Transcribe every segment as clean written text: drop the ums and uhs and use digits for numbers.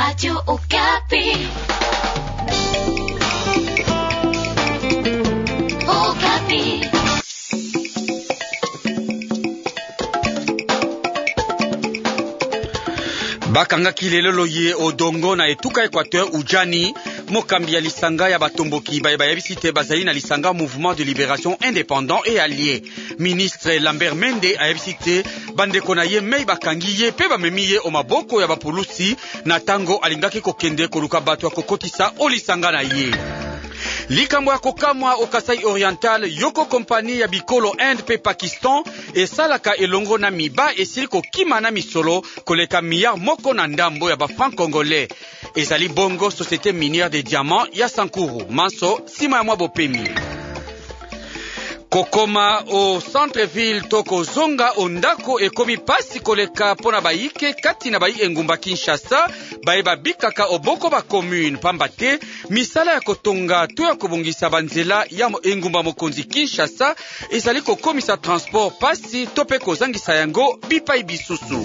Radio Okapi. Okapi. Bakangaki lelo ye odongo na etuka Équateur ujani mokambi ya lisanga ya batomboki bayebisi te bazali na lisanga Mouvement de Libération Indépendant et Allié. Ministre Lambert Mende ayebisi te bandeko na ye mei bakangi ye pe bamemi ye o maboko ya bapulusi na tango alingaki kokende koluka bato ya kokotisa o lisanga na ye. Likambo ya kokamwa o Kasai Oriental yoko kompani ya bikolo Inde pe Pakistan esalaka elongo na miba esili kokima na misolo koleka milliard moko na ndambo ya ba franc congolais. Ezali bongo société minière de diamants ya Sankuru Manso sima ya mwa bopemi. Kokoma o centre-ville toko zonga ondako ekomi pasi koleka pona baike kati na bai engumba Kinshasa baeba bikaka oboko ba commune pambate misala ya kotonga to ya kobongisa banzela ya engumba mokonzi Kinshasa ezali kokomisa transport pasi tope kozangisa yango bipai bisusu.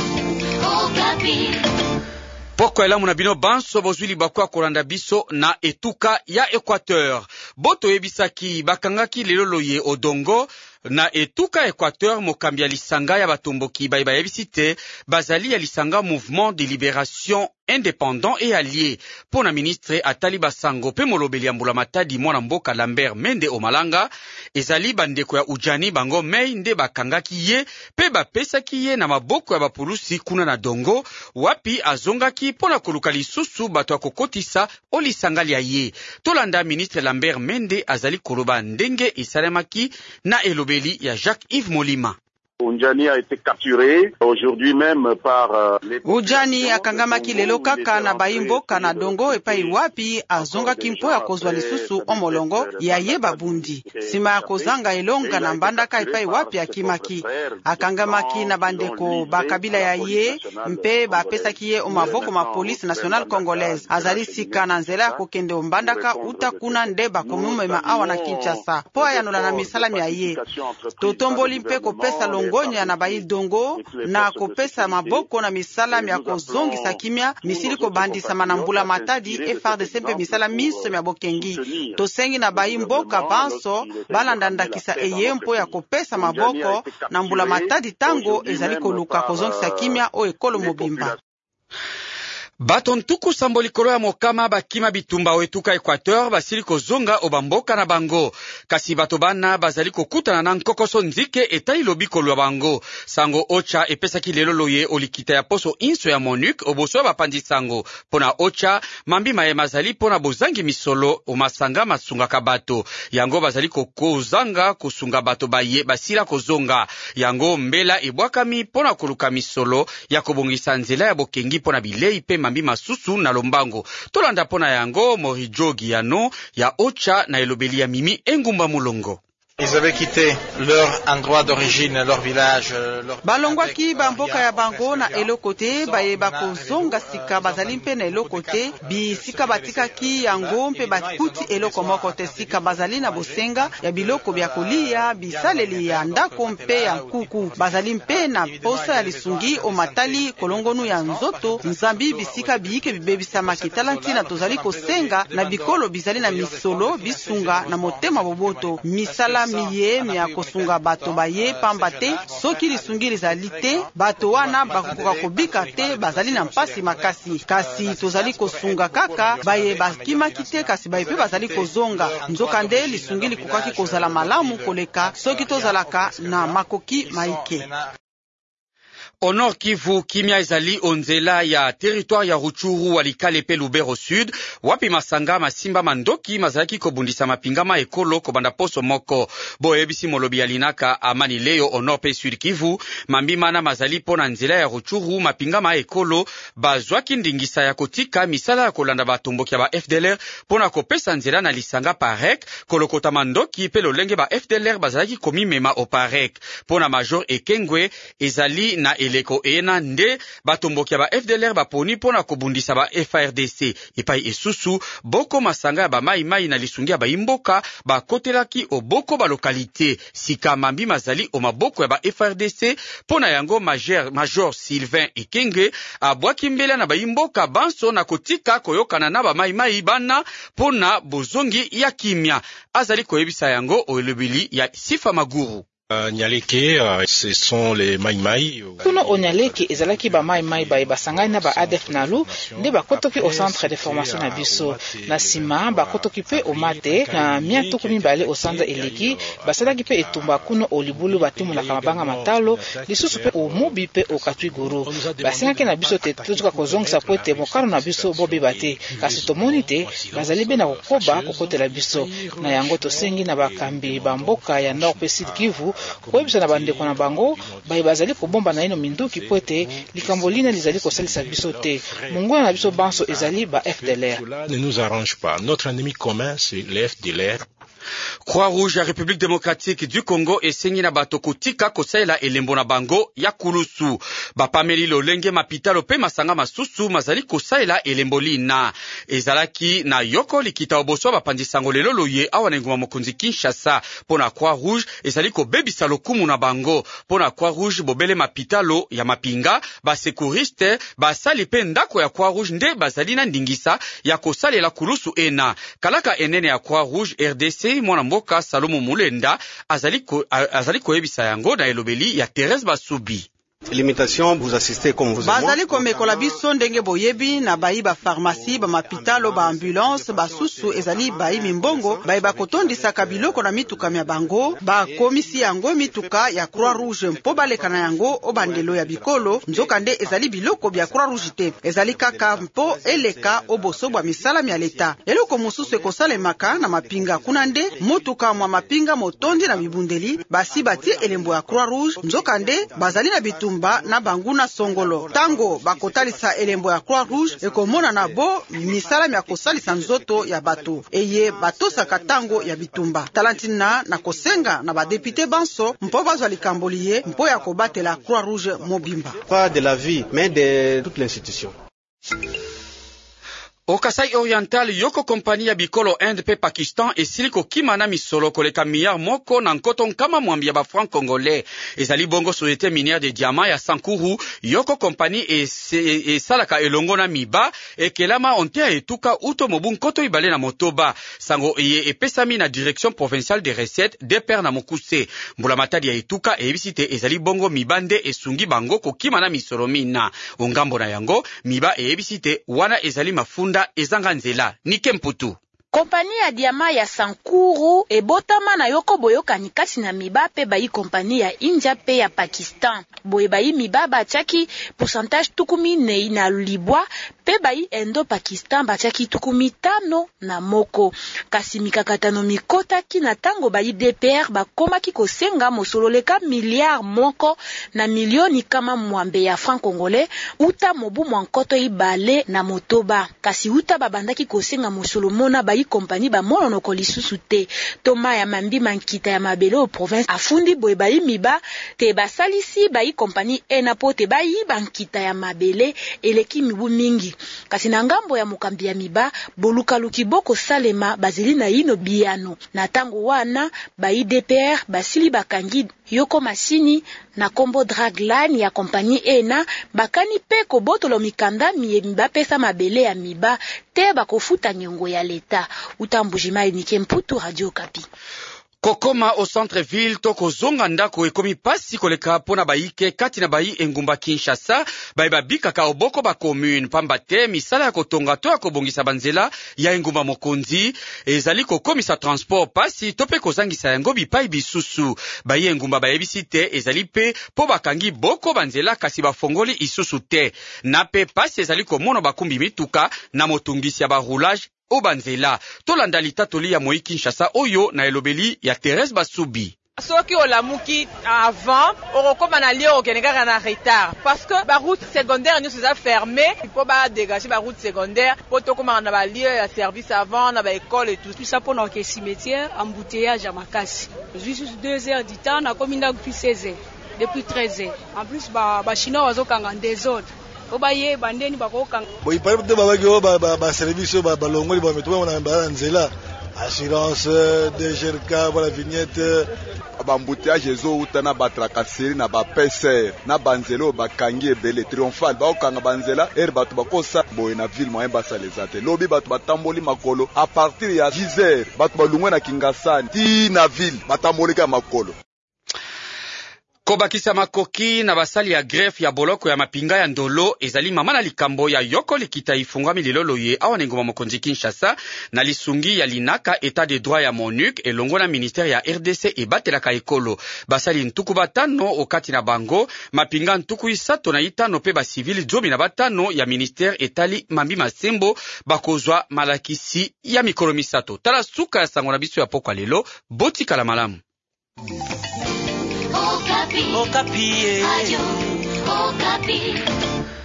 Poko elamu na bino banso bozwili bakwa kolanda biso na etuka ya Équateur. Boto ebisaki bakangaki lelo ye odongo na etuka Équateur mokambi ya lisanga ya batomboki bayebisi te bazali ya lisanga Mouvement de Libération Indépendant et Allié. Pona ministre atali basango pe molobeli ya mbula matadi mwana mboka Lambert Mende Omalanga ezali bandeko ya ujani bango mei nde bakangaki ye pe bapesaki ye na maboko ya bapulusi kuna na dongo wapi azongaki pona koluka lisusu bato ya kokotisa o lisanga lia ye. Tolanda ministre Lambert Mende azali koloba ndenge esalemaki na elobeli ya Jacques-Yves Molima. Ujani a été capturé aujourd'hui même par Ujani akangamaki lelo kaka na baimboka na dongo epai wapi azongaki mpo ya kozwa lisusu omolongo ya ye babundi sima ya kozanga elonga na mbandaka epai wapi akimaki akangamaki na bandeko bakabila ya ye mpe bapesaki ye omaboko ma police nationale congolaise azali sika na nzela ya kokende mbandaka uta kuna nde bakomumema awa na Kinshasa po ayanola na misalami ya ye totomboli mpe kopesa ngonya na baidongo na kopesa maboko na misalami ya kozongisa kimia misili kobandisa manambula matadi FARDC mpe misala miso ya bokengi tosengi na baimboka panso balandandakisa eyempo ya kopesa maboko na mbula matadi tango ezali koluka kozongisa kimia o ekolo mobimba. Bato ntuku sambo likolo ya mokama bakima bitumba wetuka Équateur basili kozonga obamboka na bango kasi bato bana bazali kokutana na nkokoso nzike etali lobikolo ya bango sango ocha epesaki lelo ye olikita ya poso inso ya MONUC oboso ya bapandi sango pona ocha mambi maye mazali pona bozangi misolo omasanga masungaka bato yango bazali kokozanga kusunga bato baye basila kozonga yango mbela ebwakami pona koluka misolo ya kobongisa nzela ya bokengi pona bilei pe mambi masusu na lombango tolanda pona yango morijogi yano ya ocha na elobeli ya mimi engumba mulongo. Ils avaient quitté leur endroit d'origine, leur village, leur... balongwaki bamboka ya bango na elokote bayeba kozonga sika bazali mpe na elokote bisika batikaki yango mpe bakuti eloko moko te sika bazali na bosenga ya biloko bya kolia bisaleli ya ndako mpe ya nkuku bazali mpe na posa ya lisungi omatali kolongonu ya nzoto nzambi bisika biyike bibebisamaki tala ntina tozali kosenga na bikolo bizali na misolo bisunga na motema boboto misala miye mya kosunga bato baye pamba te soki lisungi lizali te bato wana bakokoka kobika te bazali na mpasi makasi kasi tozali kosunga kaka baye bakimaki te kasi baye pe bazali kozonga nzoka nde lisungi likokaki kozala malamu koleka soki tozalaka na makoki maike. Au Nord Kivu, kimia ezali onzela ya territoire ya Ruchuru walikale pe Lubero Sud, wapi masanga masimba mandoki mazalaki kobundisa mapingama ekolo kobanda poso moko. Bo ebisi molobi alinaka amani leo au Nord pe Sud Kivu, mambimana mazali pona nzela ya Ruchuru mapingama ekolo, bazwaki ndingisa ya kotika misala ya kolanda batomboki ya ba FDLR pona kopesa nzela na lisanga parek, kolokota mandoki pe lolenge ba FDLR bazalaki komimema o parek. Pona Major Ekengwe ezali na eleko ena nde batomboki ba FDLR baponi pona kobundisa ba FARDC epai esusu boko masanga ya ba mai na lisungi ya baimboka bakotelaki oboko ba lokalite sika mambi mazali o maboko ya ba FARDC pona yango Major Sylvain Ekenge abwaki mbele na baimboka banso na kotika koyokana na ba mai bana pona bozongi ya kimia azali koyebisa yango olobeli ya Sifa Maguru. Nyaleke, ce sont les Maïmaï. Kuno Onyaleke ezalaki ba Maïmaï ba basangani na ba ADF nalu nde bakotoki au centre de formation na biso na sima bakotoki pe o mate na miatuku mibale au centre eleki basalaki pe etumba kuno olibulu batimu na kamabanga matalo lisusu pe o mobi pe o katui guru basengaki na biso te tuzuka kozongisa po ete mokaro na biso bobi bate kasi tomoni te bazali be na kokoba kokotela biso na yango tosengi na bakambi bamboka ya Nord pe Sud Kivu koyebisa na bandeko na bango bazali kobomba na ino minduki po ete likambo lina lizali kosalisa biso te mongwana na biso banso ezali ba FDLR. Cela ne nous arrange pas. Notre ennemi commun c'est les FDLR. Croix-Rouge ya République démocratique du Congo esengi na bato kotika kosaela elembo na bango ya kulusu bapameli lolenge mapitalo pe masanga masusu mazali kosaela elembo lina ezalaki na yoko likita oboso bapandisango lelo loye awa na nguma mokonzi Kinshasa pona Croix-Rouge ezali kobebisa lokumu na bango pona Croix-Rouge bobele mapitalo ya mapinga basekuriste basali pe ndako ya Croix-Rouge nde bazali na ndingisa ya kosalela kulusu ena kalaka enene ya Croix-Rouge RDC mwana mboka Salomo Mulenda azali koyebisa yango na elobeli ya Thérèse Basubi. Limitation vous assistez comme vous bazali komekola biso ndenge boyebi na bayi ba pharmacie ba mapitalo ba ambulance basusu ezali bayi mimbongo bayi bakotondisaka biloko na mituka ya bango bakomisi yango mituka ya Croix Rouge mpo balekana yango obandelo ya bikolo nzoka nde ezali biloko bya Croix Rouge te ezali kaka mpo eleka oboso bwa misala ya leta eloko mosusu ekosalemaka na mapinga kuna nde motuka mwa mapinga motondi na bibundeli basi batie elembo ya Croix Rouge nzoka nde bazali na bitumba na banguna songolo tango bakotalisa elembo ya Croix Rouge ekomona na bo misala ya kosalisa nzoto ya bato eye batosaka tango ya bitumba talantina na kosenga na badepute banso mpo bazwa likambo liye mpo ya kobatela Croix Rouge mobimba pas de la vie mais de toute l'institution. Au Kasai Oriental, yoko kompani ya bikolo Inde pe Pakistan esili kokima na misolo koleka miyar moko na nkoto nkama mwambi ya ba franc congolais. Ezali bongo société minière de diamant ya Sankuru, yoko kompani esalaka elongo na miba ekelama ontea etuka uto mobu nkoto ibale na motoba. Sango eye epesami na direction provinciale des recettes de per na mokuse. Mbula matadi ya etuka ebisite ezali bongo mibande esungi bango kokima na misolo mina. Ongambo na yango, miba ebisite wana ezali mafunda ezanga nzela Nike Mputu. Kompani ya diama ya Sankuru ebotama na yoko boyokani kati na miba pe bayi kompani ya India pe ya Pakistan. Boye bayi miba bachaki pourcentage tukumi nei na libwa pe bayi Indo Pakistan bachaki tukumi tano na moko. Kasi mikakatano mikota ki na tango bayi DPR bakomaki kosenga mosololeka miliard moko na milioni kama mwambe ya franc congolais uta mobu mwankoto ibale na motoba. Kasi uta babandaki kosenga mosolomona bayi kompani ba mono ko lisusu te toma ya mambi mankita ya mabele au province afundi boye bayi miba te basalisi bayi kompani enapo te bayi bankita ya mabele eleki mibu mingi kasi na ngambo ya mukambi ya miba boluka lukiboko salema bazili na ino biano na tango wana bayi DPR basili bakangi yoko masini na kombo dragline ya kompani ena bakani pe kobotolo mikanda miba pesa mabele ya miba te bakofuta nyongo ya leta utambujima Nike Mputu Radio Kapi. Kokoma au centre-ville toko zonga ndako ekomi pasi koleka pona baike kati na bayi engumba Kinshasa bayi babika ka oboko ba commune pamba te misala ya kotonga to ya kobongisa banzela ya engumba mokonzi ezali kokomisa transport pasi tope kozangisa yango bipai bisusu bayi engumba bayebisi te ezali pe po bakangi boko banzela kasi bafongoli isusu te na pe pasi ezali komona bakumbi mituka na motungisi ya baroulage Obanzela, tolanda litatoli ya Moi Kinshasa oyo na elobeli ya Thérèse Basubi. Soki olamuki avant, okoma na lieu okeneka na retard parce que ba route secondaire nous sont fermées, il faut ba dégager ba route secondaire pour tokoma na ba lieu ya service avant na ba école et tout. Tout ça pour nos cimetière embouteillage à Makasi. Juste 2 heures du temps na kominda depuis 16 heures. depuis 13h. En plus chinois bazokanga ndezone obaye bandeni bakokanga boy parle de ba service balongoli ba metuba na nzela assurance DGRK la vignette bambouteillage ezouta na batrakaseri na bapeser na banzela bakangi ebele triomphal baokanga banzela bato bakosa boye na ville moyen basaleza te lobi bato batamboli makolo a partir ya 10h bato balungwe na Kingasani ti na ville batambolika makolo. Kobakisa makoki na basali ya greffe ya boloko ya mapinga ya ndolo ezali mama na likambo ya yoko likita ifungwami lilolo ye awa ngoma mokonzi Kinshasa na lisungi ya linaka etat de droit ya MONUC elongo na ministère ya RDC ebatelaka ekolo basali ntuku batano okati na bango mapinga ntuku isato na itano pe ba civil jobi na batano ya ministère etali mambi masembo bakozwa malakisi ya mikolo misato tala suka ya sango na biso ya pokwa lelo botika la malamu. Okapi. Okapi.